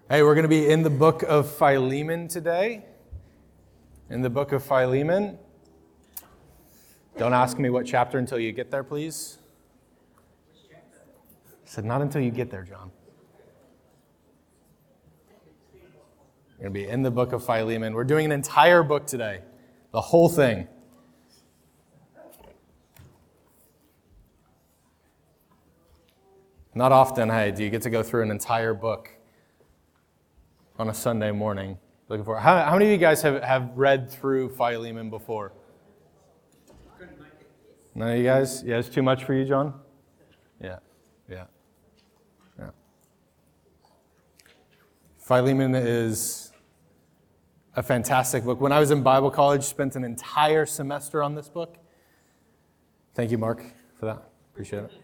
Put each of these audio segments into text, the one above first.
Hey, we're going to be in the book of Philemon today. In the book of Philemon. Don't ask me what chapter until you get there, please. I said, not until you get there, John. We're going to be in the book of Philemon. We're doing an entire book today, the whole thing. Not often, hey, do you get to go through an entire book on a Sunday morning. Looking for how many of you guys have read through Philemon before? None of you guys? Yeah, it's too much for you, John? Yeah. Philemon is a fantastic book. When I was in Bible college, spent an entire semester on this book. Thank you, Mark, for that. Appreciate it.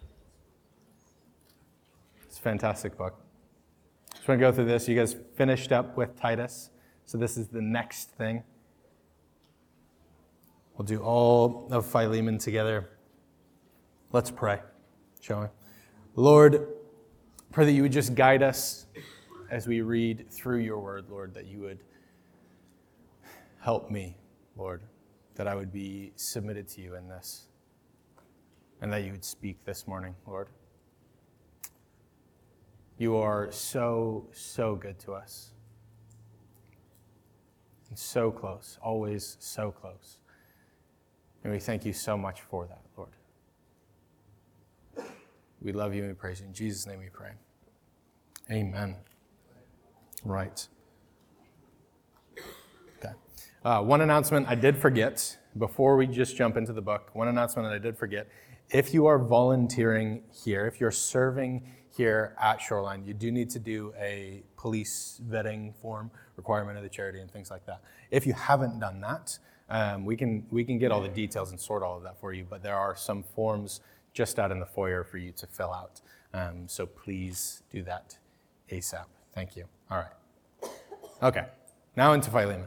It's a fantastic book. Just want to go through this. You guys finished up with Titus, so this is the next thing. We'll do all of Philemon together. Let's pray, shall we? Lord, pray that you would just guide us as we read through your word, Lord, that you would help me, Lord, that I would be submitted to you in this, and that you would speak this morning, Lord. You are so, so good to us. And so close, always so close. And we thank you so much for that, Lord. We love you and we praise you. In Jesus' name we pray. Amen. Right. Okay. One announcement I did forget before we just jump into the book. One announcement that I did forget. If you are volunteering here, if you're serving here at Shoreline, you do need to do a police vetting form, requirement of the charity, and things like that. If you haven't done that, we can get all the details and sort all of that for you, but there are some forms just out in the foyer for you to fill out. So please do that ASAP. Thank you. All right. Okay, now into Philemon.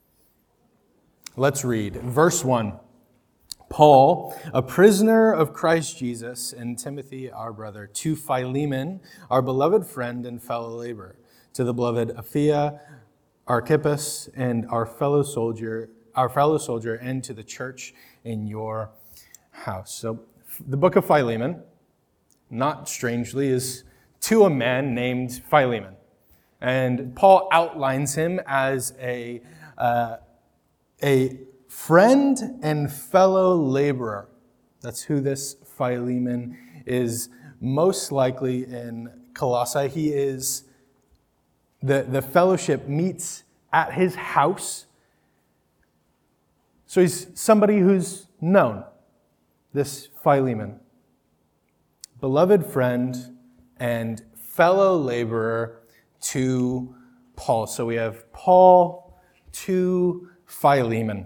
Let's read verse 1. Paul, a prisoner of Christ Jesus, and Timothy, our brother, to Philemon, our beloved friend and fellow laborer, to the beloved Apphia, Archippus, and our fellow soldier, and to the church in your house. So, the book of Philemon, not strangely, is to a man named Philemon, and Paul outlines him as a friend and fellow laborer. That's who this Philemon is most likely in Colossae. He is, the fellowship meets at his house. So he's somebody who's known, this Philemon. Beloved friend and fellow laborer to Paul. So we have Paul to Philemon.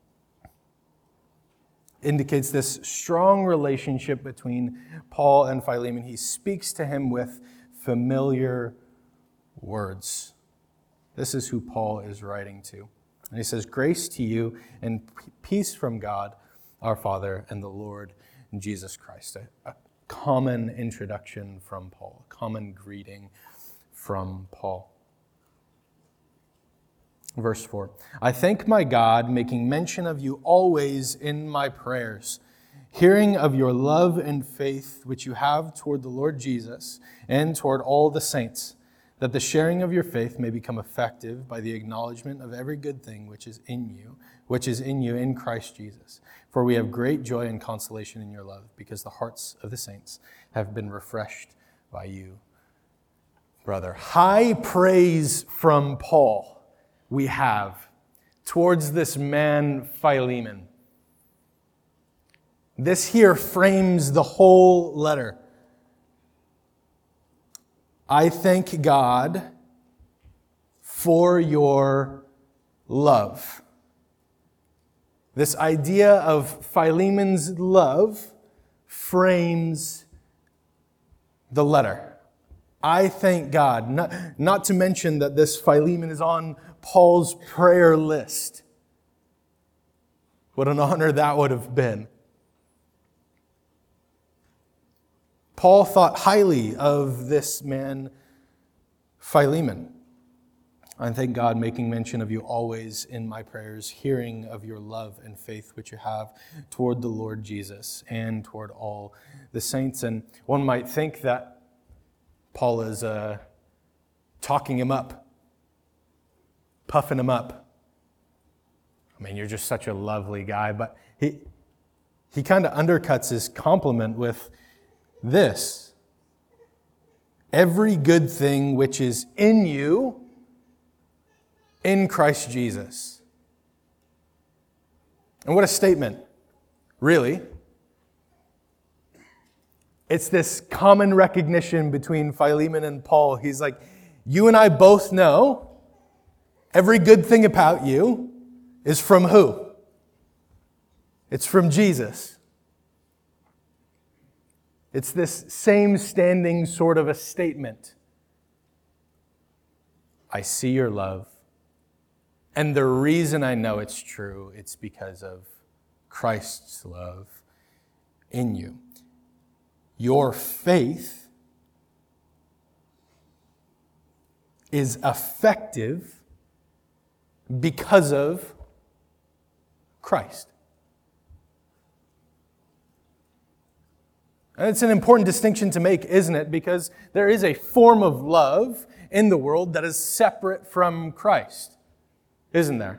Indicates this strong relationship between Paul and Philemon. He speaks to him with familiar words. This is who Paul is writing to. And he says, grace to you and peace from God, our Father, and the Lord Jesus Christ. A common introduction from Paul, a common greeting from Paul. Verse 4, I thank my God, making mention of you always in my prayers, hearing of your love and faith which you have toward the Lord Jesus and toward all the saints, that the sharing of your faith may become effective by the acknowledgement of every good thing which is in you in Christ Jesus. For we have great joy and consolation in your love, because the hearts of the saints have been refreshed by you, brother. High praise from Paul we have towards this man Philemon. This here frames the whole letter. I thank God for your love. This idea of Philemon's love frames the letter. I thank God. Not to mention that this Philemon is on Paul's prayer list. What an honor that would have been. Paul thought highly of this man Philemon, I thank God making mention of you always in my prayers, hearing of your love and faith which you have toward the Lord Jesus and toward all the saints. And one might think that Paul is talking him up, puffing him up. I mean, you're just such a lovely guy, but he kind of undercuts his compliment with this: every good thing which is in you in Christ Jesus. And what a statement, really. It's this common recognition between Philemon and Paul. He's like, you and I both know every good thing about you is from who? It's from Jesus. It's this same standing sort of a statement. I see your love. And the reason I know it's true, it's because of Christ's love in you. Your faith is effective because of Christ. And it's an important distinction to make, isn't it? Because there is a form of love in the world that is separate from Christ. Isn't there?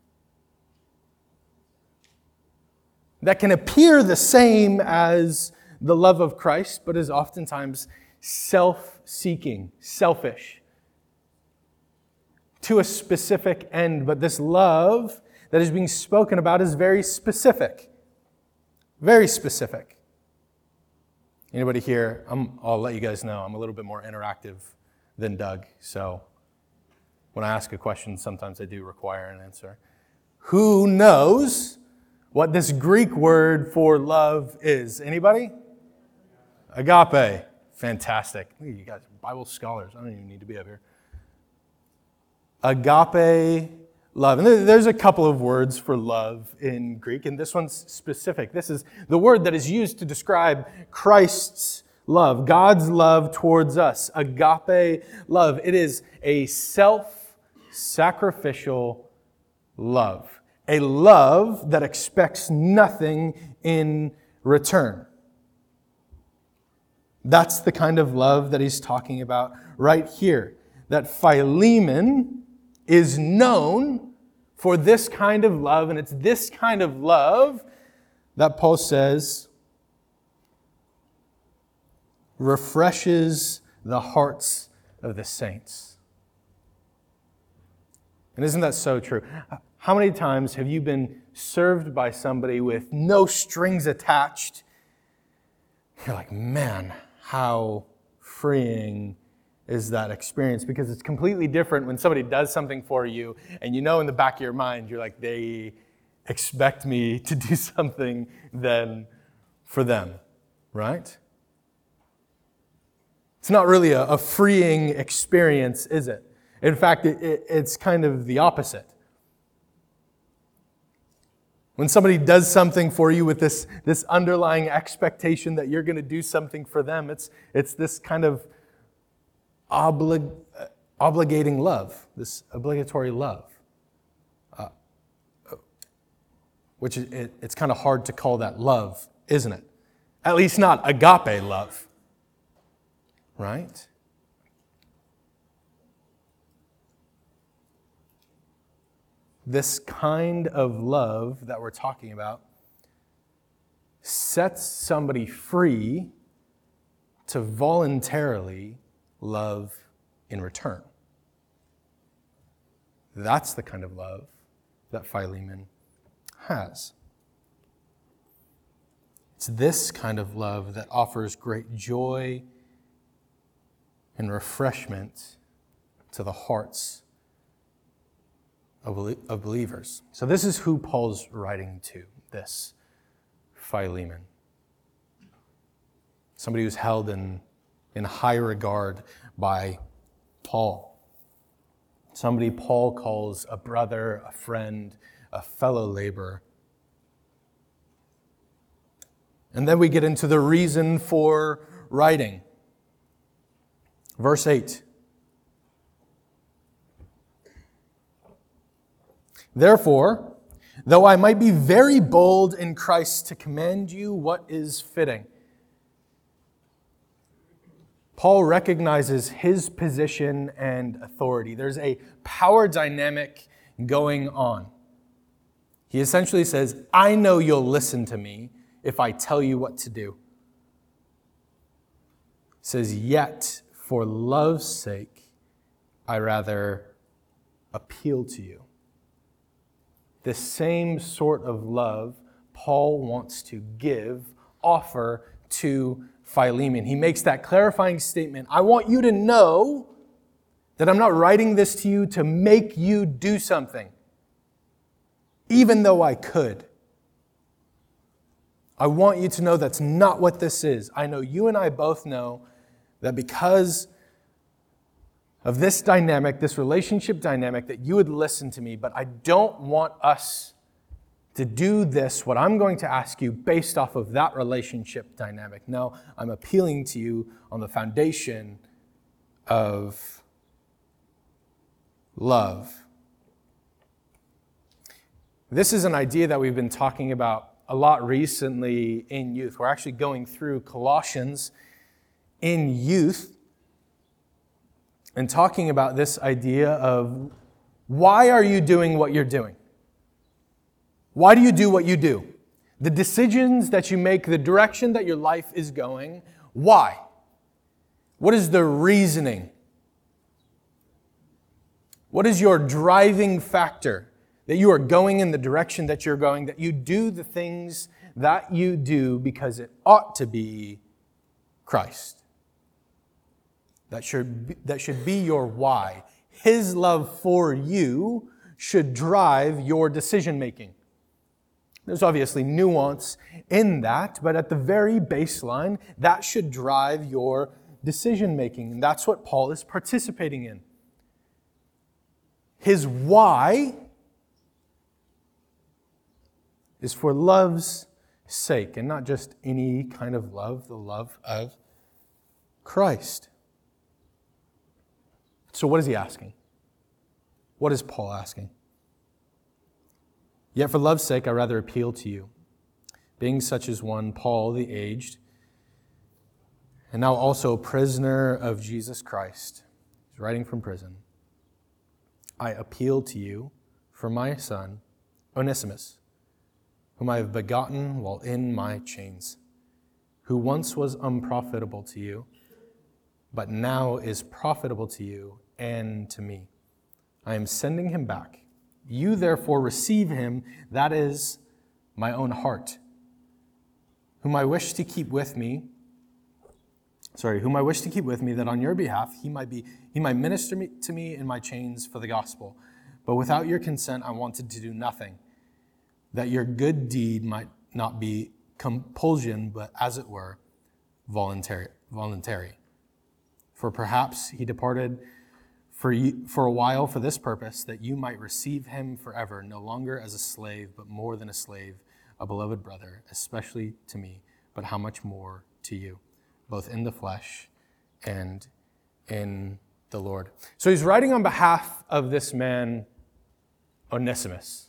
That can appear the same as the love of Christ, but is oftentimes self-seeking, selfish, to a specific end. But this love that is being spoken about is very specific. Very specific. Anybody here? I'll let you guys know, I'm a little bit more interactive than Doug, so when I ask a question, sometimes I do require an answer. Who knows what this Greek word for love is? Anybody? Agape. Fantastic. You guys are Bible scholars. I don't even need to be up here. Agape love. And there's a couple of words for love in Greek, and this one's specific. This is the word that is used to describe Christ's love, God's love towards us. Agape love. It is a self-sacrificial love. A love that expects nothing in return. That's the kind of love that he's talking about right here. That Philemon is known for this kind of love, and it's this kind of love that Paul says refreshes the hearts of the saints. And isn't that so true? How many times have you been served by somebody with no strings attached? You're like, man, how freeing is that experience? Because it's completely different when somebody does something for you and you know in the back of your mind, you're like, they expect me to do something then for them, right? It's not really a freeing experience, is it? In fact, it's kind of the opposite. When somebody does something for you with this underlying expectation that you're going to do something for them, it's this kind of obligating love, this obligatory love, which it's kind of hard to call that love, isn't it? At least not agape love, right? This kind of love that we're talking about sets somebody free to voluntarily love in return. That's the kind of love that Philemon has. It's this kind of love that offers great joy and refreshment to the hearts of believers. So this is who Paul's writing to, this Philemon. Somebody who's held in high regard by Paul. Somebody Paul calls a brother, a friend, a fellow laborer. And then we get into the reason for writing. Verse 8. Therefore, though I might be very bold in Christ to command you what is fitting. Paul recognizes his position and authority. There's a power dynamic going on. He essentially says, I know you'll listen to me if I tell you what to do. He says, yet for love's sake, I rather appeal to you. The same sort of love Paul wants to offer to Philemon. He makes that clarifying statement. I want you to know that I'm not writing this to you to make you do something, even though I could. I want you to know that's not what this is. I know you and I both know that because of this dynamic, this relationship dynamic, that you would listen to me, but I don't want us to do this, what I'm going to ask you, based off of that relationship dynamic. No, I'm appealing to you on the foundation of love. This is an idea that we've been talking about a lot recently in youth. We're actually going through Colossians in youth and talking about this idea of why are you doing what you're doing? Why do you do what you do? The decisions that you make, the direction that your life is going, why? What is the reasoning? What is your driving factor that you are going in the direction that you're going, that you do the things that you do because it ought to be Christ? That should be your why. His love for you should drive your decision making. There's obviously nuance in that, but at the very baseline, that should drive your decision making. And that's what Paul is participating in. His why is for love's sake, and not just any kind of love, the love of Christ. So what is he asking? What is Paul asking? Yet for love's sake, I rather appeal to you, being such as one, Paul the aged, and now also a prisoner of Jesus Christ. He's writing from prison. I appeal to you for my son, Onesimus, whom I have begotten while in my chains, who once was unprofitable to you, but now is profitable to you and to me. I am sending him back. You therefore receive him, that is my own heart, whom I wish to keep with me, that on your behalf he might minister to me in my chains for the gospel. But without your consent I wanted to do nothing, that your good deed might not be compulsion, but as it were, voluntary. For perhaps he departed for a while for this purpose, that you might receive him forever, no longer as a slave, but more than a slave, a beloved brother, especially to me, but how much more to you, both in the flesh and in the Lord. So he's writing on behalf of this man, Onesimus,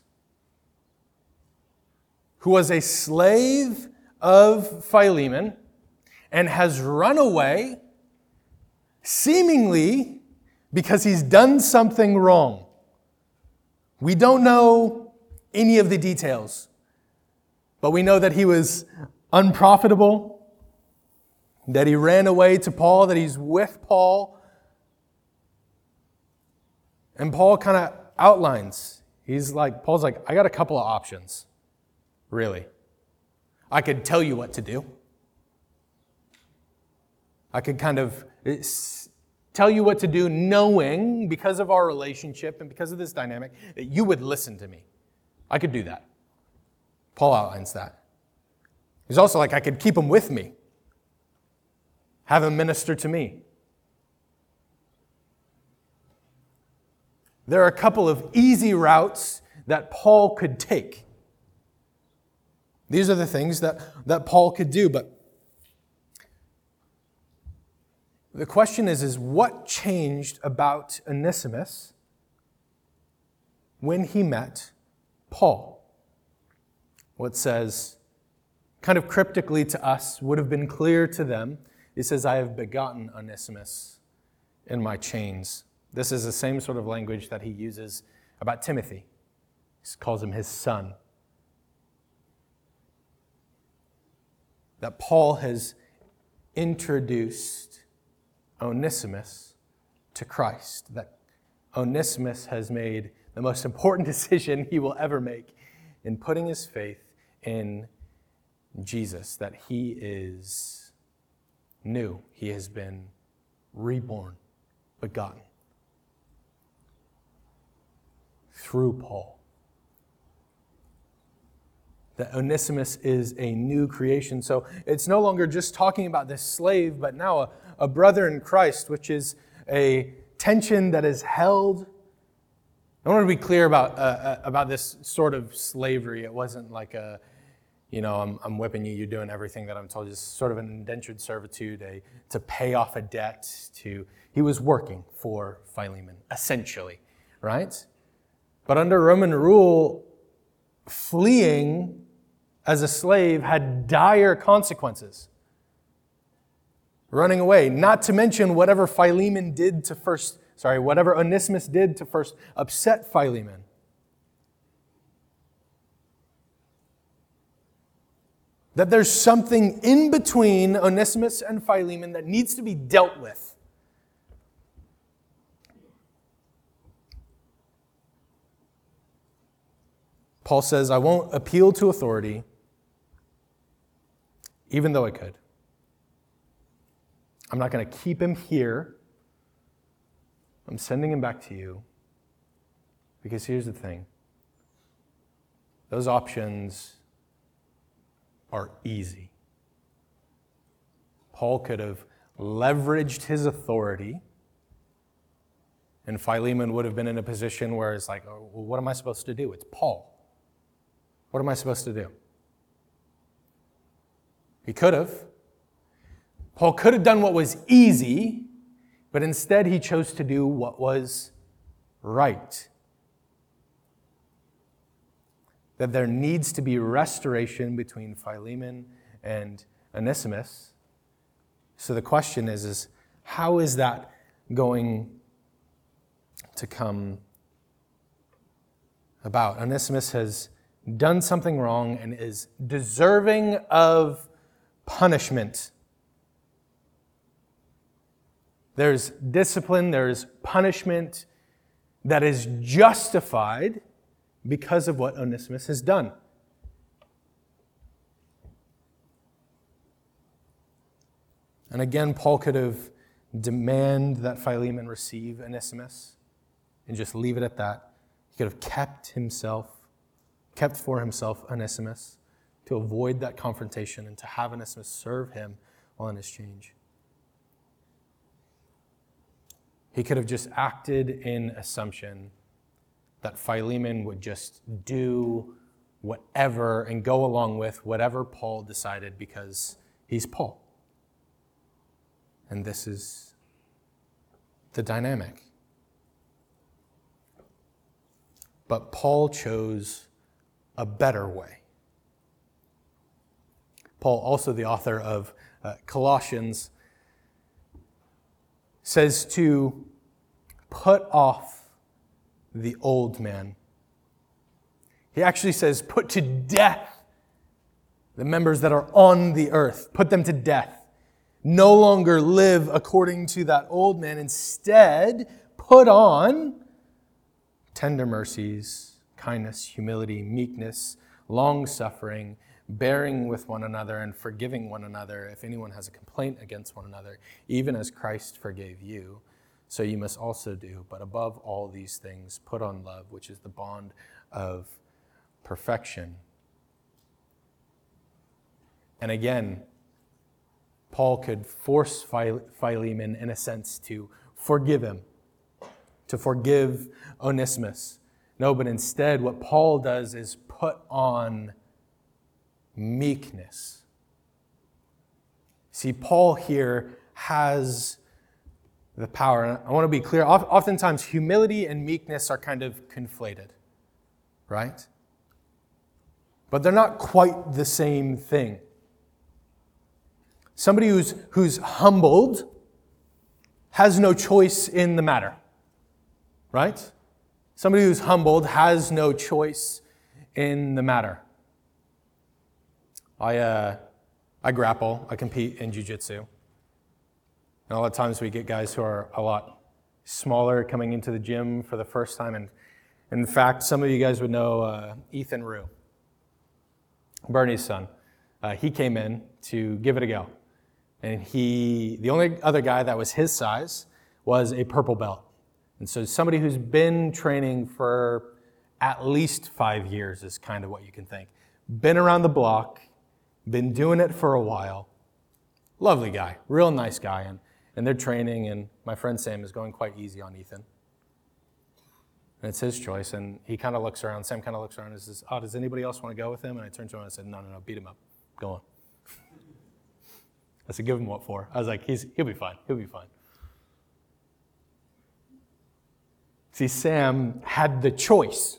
who was a slave of Philemon and has run away, seemingly because he's done something wrong. We don't know any of the details, but we know that he was unprofitable, that he ran away to Paul, that he's with Paul. And Paul kind of outlines. Paul's like, I got a couple of options, really. I could tell you what to do. I could kind of tell you what to do, knowing, because of our relationship and because of this dynamic, that you would listen to me. I could do that. Paul outlines that. He's also like, I could keep him with me, have him minister to me. There are a couple of easy routes that Paul could take. These are the things that Paul could do, but the question is what changed about Onesimus when he met Paul. What says, kind of cryptically to us, would have been clear to them. He says, I have begotten Onesimus in my chains. This is the same sort of language that he uses about Timothy. He calls him his son. That Paul has introduced Onesimus to Christ. That Onesimus has made the most important decision he will ever make in putting his faith in Jesus. That he is new. He has been reborn, begotten through Paul. That Onesimus is a new creation. So it's no longer just talking about this slave, but now a brother in Christ, which is a tension that is held. I want to be clear about this sort of slavery. It wasn't like I'm whipping you, you're doing everything that I'm told. It's sort of an indentured servitude, to pay off a debt. He was working for Philemon, essentially, right? But under Roman rule, fleeing as a slave had dire consequences. Running away, not to mention whatever Onesimus did to first upset Philemon. That there's something in between Onesimus and Philemon that needs to be dealt with. Paul says, I won't appeal to authority, even though I could. I'm not going to keep him here. I'm sending him back to you. Because here's the thing. Those options are easy. Paul could have leveraged his authority, and Philemon would have been in a position where it's like, oh, well, what am I supposed to do? It's Paul. What am I supposed to do? He could have. Paul could have done what was easy, but instead he chose to do what was right. That there needs to be restoration between Philemon and Onesimus. So the question is how is that going to come about? Onesimus has done something wrong and is deserving of punishment. There's discipline, there's punishment that is justified because of what Onesimus has done. And again, Paul could have demanded that Philemon receive Onesimus and just leave it at that. He could have kept for himself Onesimus to avoid that confrontation and to have Onesimus serve him while in his change. He could have just acted in assumption that Philemon would just do whatever and go along with whatever Paul decided because he's Paul. And this is the dynamic. But Paul chose a better way. Paul, also the author of Colossians, says to put off the old man. He actually says put to death the members that are on the earth. Put them to death. No longer live according to that old man. Instead, put on tender mercies, kindness, humility, meekness, long-suffering, bearing with one another and forgiving one another if anyone has a complaint against one another, even as Christ forgave you, so you must also do. But above all these things, put on love, which is the bond of perfection. And again, Paul could force Philemon, in a sense, to forgive him, to forgive Onesimus. No, but instead what Paul does is put on meekness. See, Paul here has the power. And I want to be clear. Oftentimes, humility and meekness are kind of conflated, right? but they're not quite the same thing. Somebody who's humbled has no choice in the matter, right? Somebody who's humbled has no choice in the matter. I grapple, I compete in jiu-jitsu. And a lot of times we get guys who are a lot smaller coming into the gym for the first time. And in fact, some of you guys would know Ethan Rue, Bernie's son. He came in to give it a go. And the only other guy that was his size was a purple belt. And so somebody who's been training for at least 5 years is kind of what you can think. Been around the block, been doing it for a while. Lovely guy, real nice guy. And they're training, and my friend Sam is going quite easy on Ethan. And it's his choice, and he kind of looks around. Sam kind of looks around and says, does anybody else want to go with him? And I turned to him and I said, no, beat him up. Go on. I said, give him what for? I was like, he'll be fine. He'll be fine. See, Sam had the choice,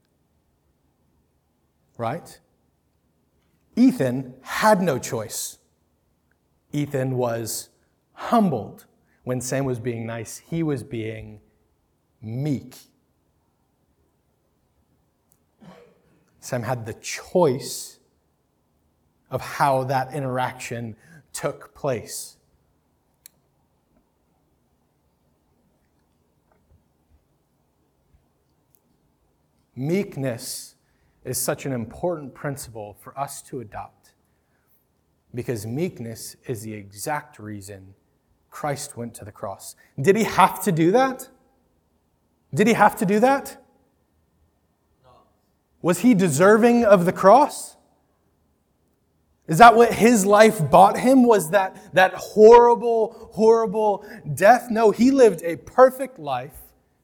right? Ethan had no choice. Ethan was humbled. When Sam was being nice, he was being meek. Sam had the choice of how that interaction took place. Meekness is such an important principle for us to adopt because meekness is the exact reason Christ went to the cross. Did he have to do that? Did he have to do that? No. Was he deserving of the cross? Is that what his life bought him? Was that horrible, horrible death? No, he lived a perfect life.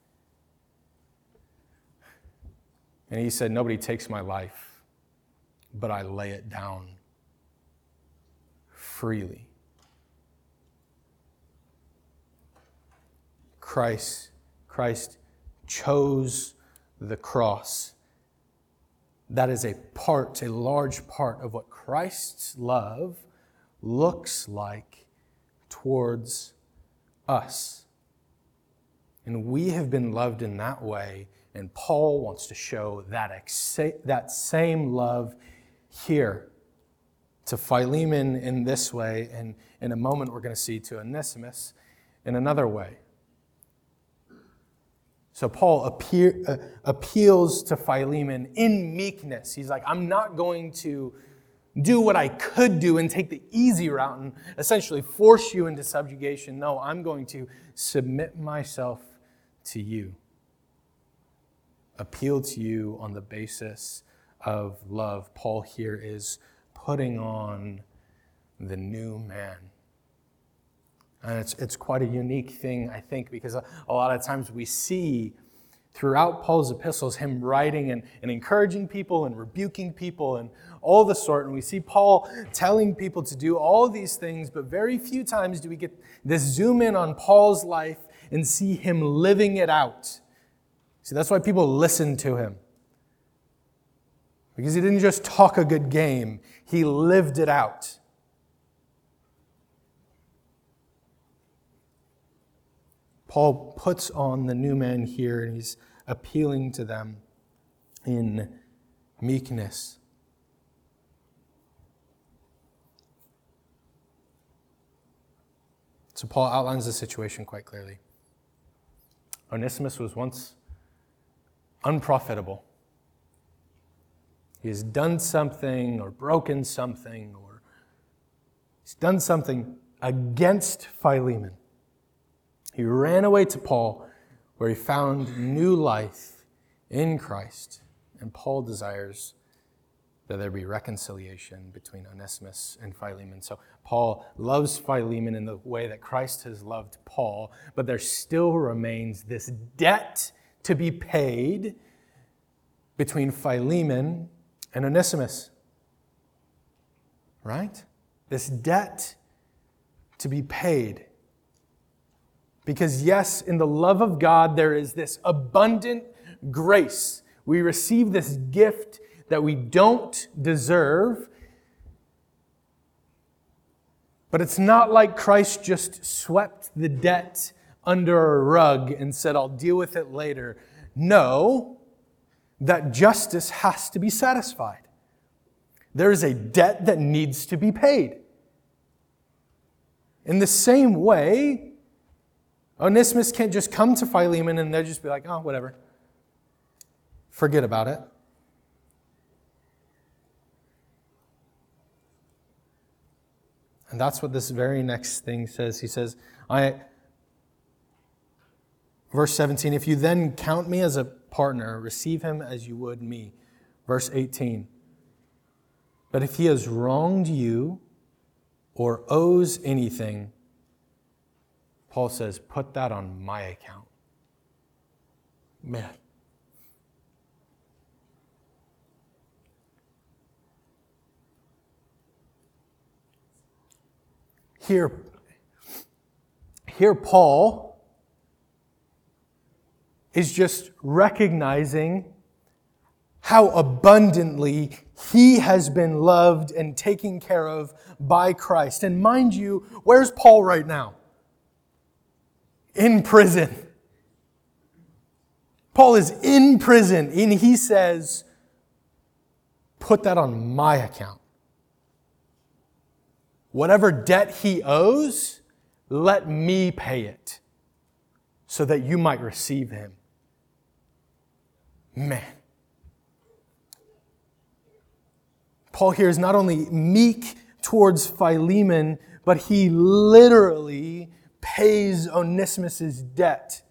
And he said, nobody takes my life, but I lay it down freely. Christ chose the cross. That is a large part of what Christ's love looks like towards us. And we have been loved in that way, and Paul wants to show that same love here to Philemon in this way, and in a moment we're going to see to Onesimus in another way. So Paul appeals to Philemon in meekness. He's like, I'm not going to do what I could do and take the easy route and essentially force you into subjugation. No, I'm going to submit myself to you. Appeal to you on the basis of love. Paul here is putting on the new man. And it's quite a unique thing, I think, because a lot of times we see throughout Paul's epistles him writing and encouraging people and rebuking people and all the sort. And we see Paul telling people to do all these things, but very few times do we get this zoom in on Paul's life and see him living it out. See, that's why people listen to him. Because he didn't just talk a good game, he lived it out. Paul puts on the new man here, and he's appealing to them in meekness. So Paul outlines the situation quite clearly. Onesimus was once unprofitable. He has done something or broken something, or he's done something against Philemon. He ran away to Paul, where he found new life in Christ. And Paul desires that there be reconciliation between Onesimus and Philemon. So Paul loves Philemon in the way that Christ has loved Paul, but there still remains this debt to be paid between Philemon and Onesimus. Right? This debt to be paid. Because yes, in the love of God, there is this abundant grace. We receive this gift that we don't deserve. But it's not like Christ just swept the debt under a rug and said, I'll deal with it later. No, that justice has to be satisfied. There is a debt that needs to be paid. In the same way, Onesimus can't just come to Philemon and they'll just be like, oh, whatever. Forget about it. And that's what this very next thing says. He says, verse 17, if you then count me as a partner, receive him as you would me. Verse 18, but if he has wronged you or owes anything, Paul says, put that on my account. Man. Here Paul is just recognizing how abundantly he has been loved and taken care of by Christ. And mind you, where's Paul right now? In prison. Paul is in prison, and he says, put that on my account. Whatever debt he owes, let me pay it so that you might receive him. Man. Paul here is not only meek towards Philemon, but he literally pays Onesimus' debt.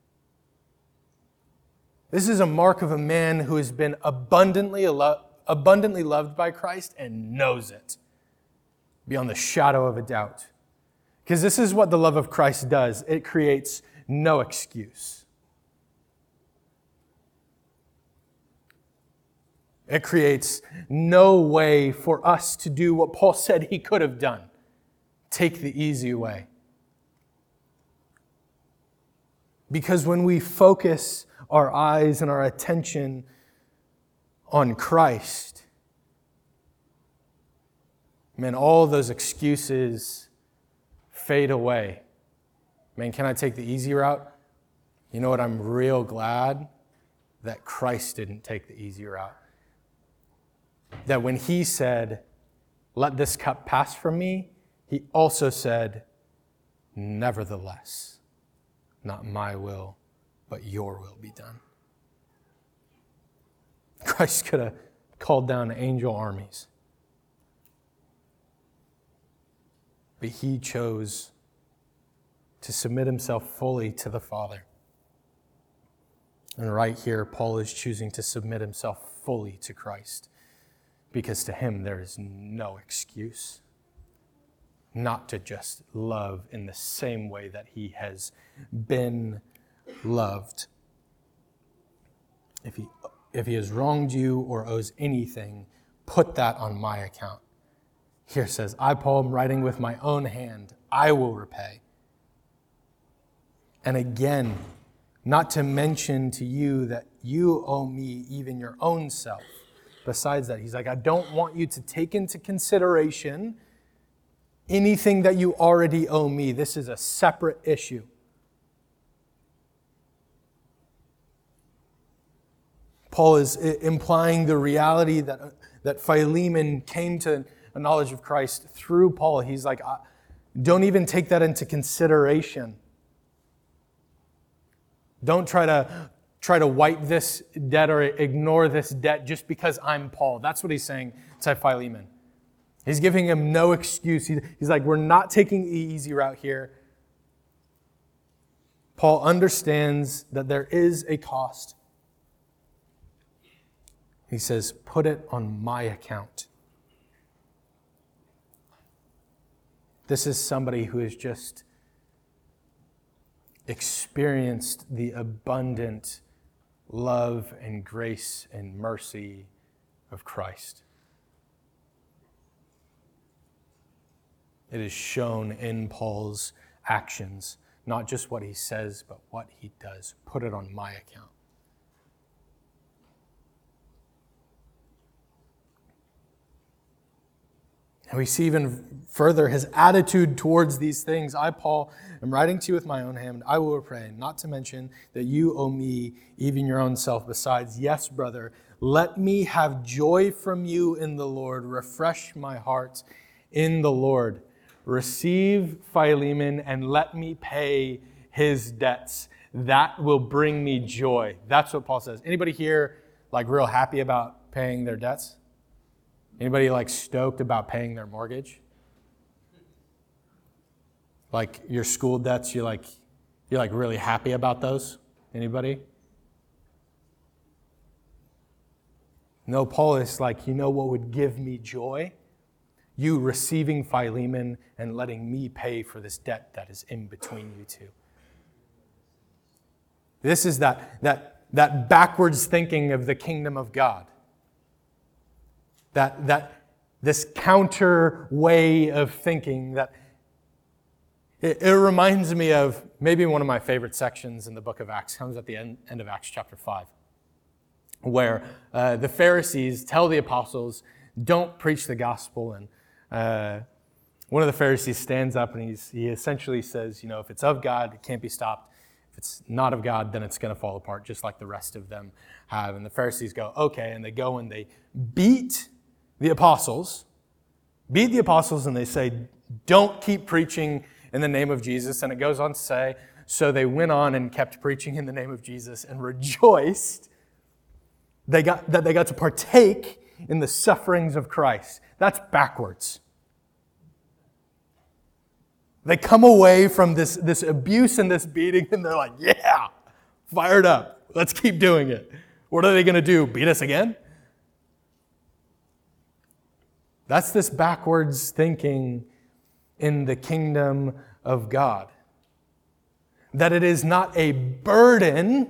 This is a mark of a man who has been abundantly loved by Christ and knows it beyond the shadow of a doubt. Because this is what the love of Christ does. It creates no excuse. It creates no way for us to do what Paul said he could have done. Take the easy way. Because when we focus our eyes and our attention on Christ, man, all those excuses fade away. Man, can I take the easy route? You know what? I'm real glad that Christ didn't take the easy route. That when he said, let this cup pass from me, he also said, nevertheless, not my will, but your will be done. Christ could have called down angel armies. But he chose to submit himself fully to the Father. And right here, Paul is choosing to submit himself fully to Christ, because to him there is no excuse not to just love in the same way that he has been loved. If he has wronged you or owes anything, put that on my account. Here it says, I, Paul, am writing with my own hand. I will repay. And again, not to mention to you that you owe me even your own self. Besides that, he's like, I don't want you to take into consideration anything that you already owe me. This is a separate issue. Paul is implying the reality that Philemon came to a knowledge of Christ through Paul. He's like, don't even take that into consideration. Don't try to wipe this debt or ignore this debt just because I'm Paul. That's what he's saying to Philemon. He's giving him no excuse. He's like, we're not taking the easy route here. Paul understands that there is a cost. He says, put it on my account. This is somebody who has just experienced the abundant love and grace and mercy of Christ. It is shown in Paul's actions, not just what he says, but what he does. Put it on my account. And we see even further his attitude towards these things. I, Paul, am writing to you with my own hand. I will pray, not to mention that you owe me even your own self. Besides, yes, brother, let me have joy from you in the Lord. Refresh my heart in the Lord. Receive Philemon and let me pay his debts. That will bring me joy. That's what Paul says. Anybody here like real happy about paying their debts? Anybody like stoked about paying their mortgage? Like your school debts, you're like really happy about those? Anybody? No, Paul is like, you know what would give me joy? You receiving Philemon and letting me pay for this debt that is in between you two. This is that backwards thinking of the kingdom of God. This counter way of thinking that it reminds me of maybe one of my favorite sections in the book of Acts. Comes at the end of Acts chapter 5, where the Pharisees tell the apostles, don't preach the gospel. And one of the Pharisees stands up and he essentially says, if it's of God, it can't be stopped. If it's not of God, then it's going to fall apart, just like the rest of them have. And the Pharisees go, okay, and they go and they beat the apostles, and they say, don't keep preaching in the name of Jesus. And it goes on to say, so they went on and kept preaching in the name of Jesus and rejoiced that they got to partake in the sufferings of Christ. That's backwards. They come away from this abuse and this beating, and they're like, yeah, fired up. Let's keep doing it. What are they going to do? Beat us again? That's this backwards thinking in the kingdom of God. That it is not a burden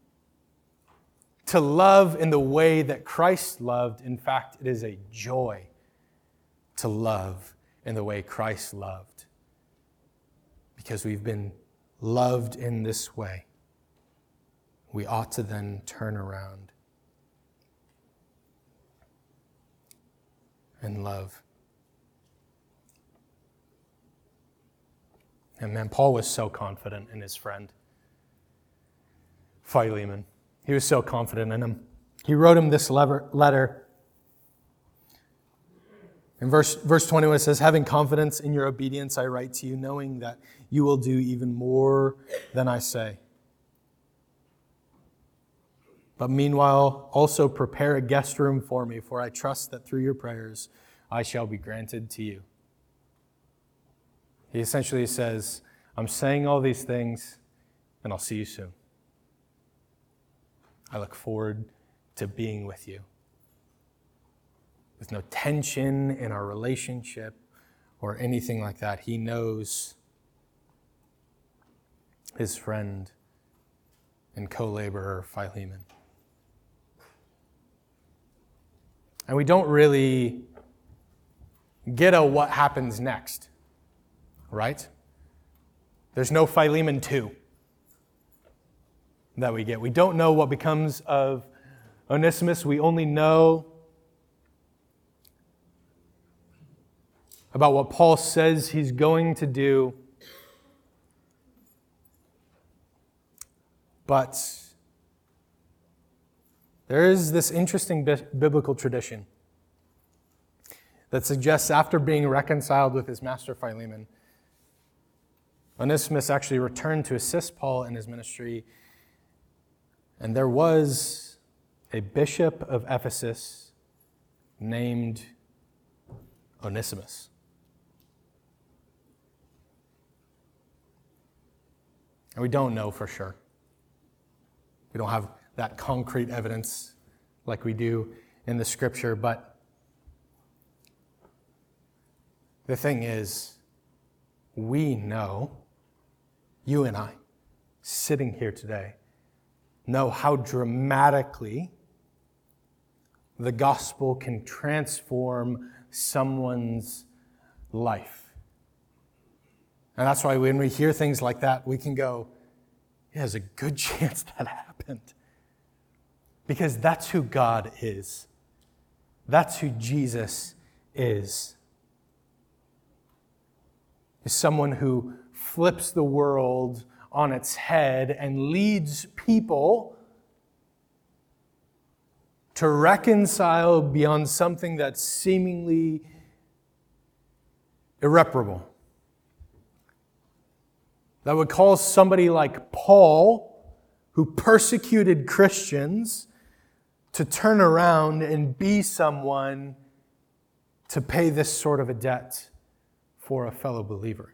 to love in the way that Christ loved. In fact, it is a joy to love in the way Christ loved. Because we've been loved in this way, we ought to then turn around and love. And man, Paul was so confident in his friend, Philemon. He was so confident in him. He wrote him this letter. In verse 21, it says, having confidence in your obedience, I write to you, knowing that you will do even more than I say. But meanwhile, also prepare a guest room for me, for I trust that through your prayers I shall be granted to you. He essentially says, I'm saying all these things, and I'll see you soon. I look forward to being with you. With no tension in our relationship or anything like that. He knows his friend and co-laborer Philemon. And we don't really get a what happens next, right? There's no Philemon 2 that we get. We don't know what becomes of Onesimus. We only know about what Paul says he's going to do. But there is this interesting biblical tradition that suggests after being reconciled with his master Philemon, Onesimus actually returned to assist Paul in his ministry. And there was a bishop of Ephesus named Onesimus. And we don't know for sure. We don't have that concrete evidence like we do in the scripture, but the thing is, we know, you and I, sitting here today, know how dramatically the gospel can transform someone's life. And that's why when we hear things like that, we can go, yeah, there's a good chance that happened. Because that's who God is. That's who Jesus is. is someone who flips the world on its head and leads people to reconcile beyond something that's seemingly irreparable. That would cause somebody like Paul, who persecuted Christians, to turn around and be someone to pay this sort of a debt for a fellow believer.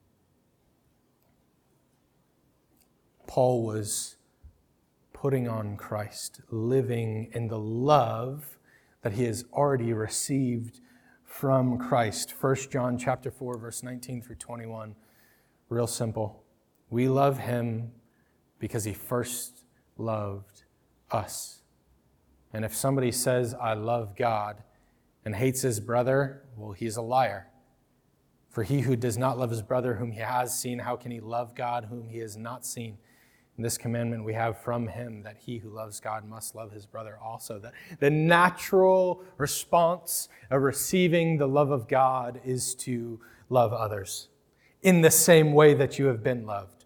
Paul was putting on Christ, living in the love that he has already received from Christ. 1 John chapter 4, verse 19 through 21. Real simple. We love him because he first loved us. And if somebody says, I love God, and hates his brother, well, he's a liar. For he who does not love his brother whom he has seen, how can he love God whom he has not seen? And this commandment we have from him, that he who loves God must love his brother also. That the natural response of receiving the love of God is to love others in the same way that you have been loved.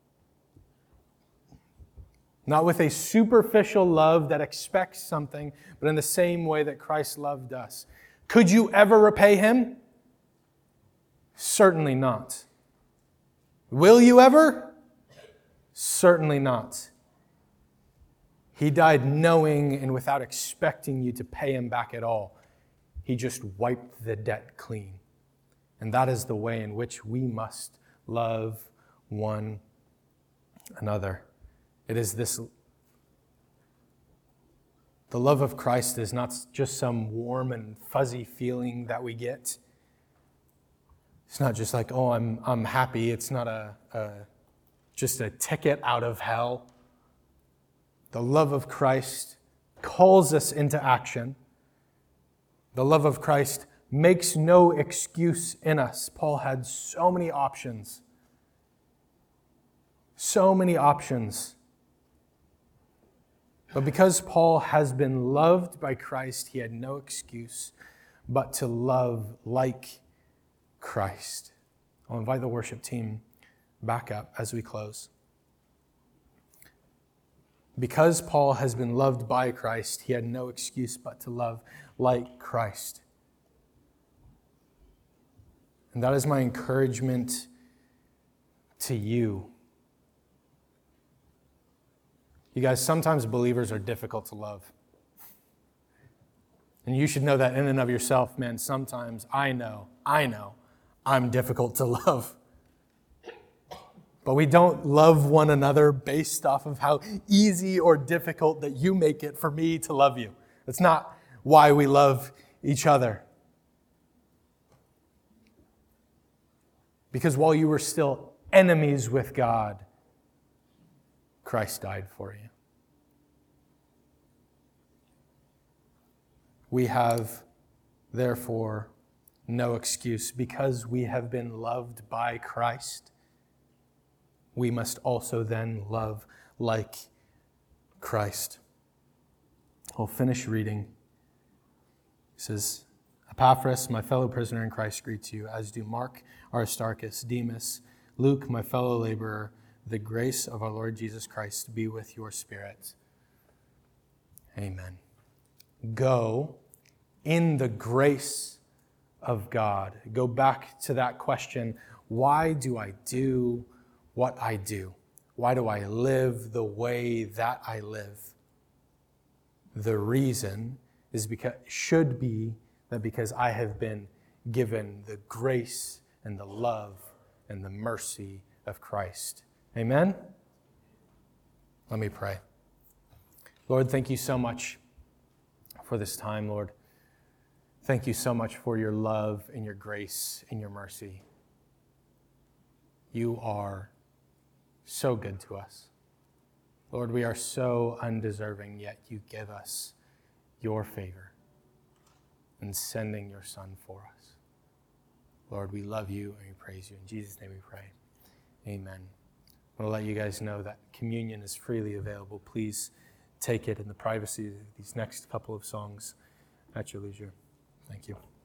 Not with a superficial love that expects something, but in the same way that Christ loved us. Could you ever repay him? Certainly not. Will you ever? Certainly not. He died knowing and without expecting you to pay him back at all. He just wiped the debt clean. And that is the way in which we must love one another. It is this. The love of Christ is not just some warm and fuzzy feeling that we get. It's not just like, oh, I'm happy. It's not just a ticket out of hell. The love of Christ calls us into action. The love of Christ makes no excuse in us. Paul had so many options. So many options. But because Paul has been loved by Christ, he had no excuse but to love like Christ. I'll invite the worship team back up as we close. Because Paul has been loved by Christ, he had no excuse but to love like Christ. And that is my encouragement to you. You guys, sometimes believers are difficult to love. And you should know that in and of yourself, man. Sometimes I know I'm difficult to love. But we don't love one another based off of how easy or difficult that you make it for me to love you. That's not why we love each other. Because while you were still enemies with God, Christ died for you. We have, therefore, no excuse. Because we have been loved by Christ, we must also then love like Christ. I'll finish reading. He says, Epaphras, my fellow prisoner in Christ, greets you, as do Mark, Aristarchus, Demas, Luke, my fellow laborer. The grace of our Lord Jesus Christ be with your spirit. Amen. Go in the grace of God. Go back to that question, why do I do what I do? Why do I live the way that I live? The reason is should be that because I have been given the grace and the love and the mercy of Christ. Amen? Let me pray. Lord, thank you so much for this time, Lord. Thank you so much for your love and your grace and your mercy. You are so good to us. Lord, we are so undeserving, yet you give us your favor in sending your Son for us. Lord, we love you and we praise you. In Jesus' name we pray. Amen. I want to let you guys know that communion is freely available. Please take it in the privacy of these next couple of songs at your leisure. Thank you.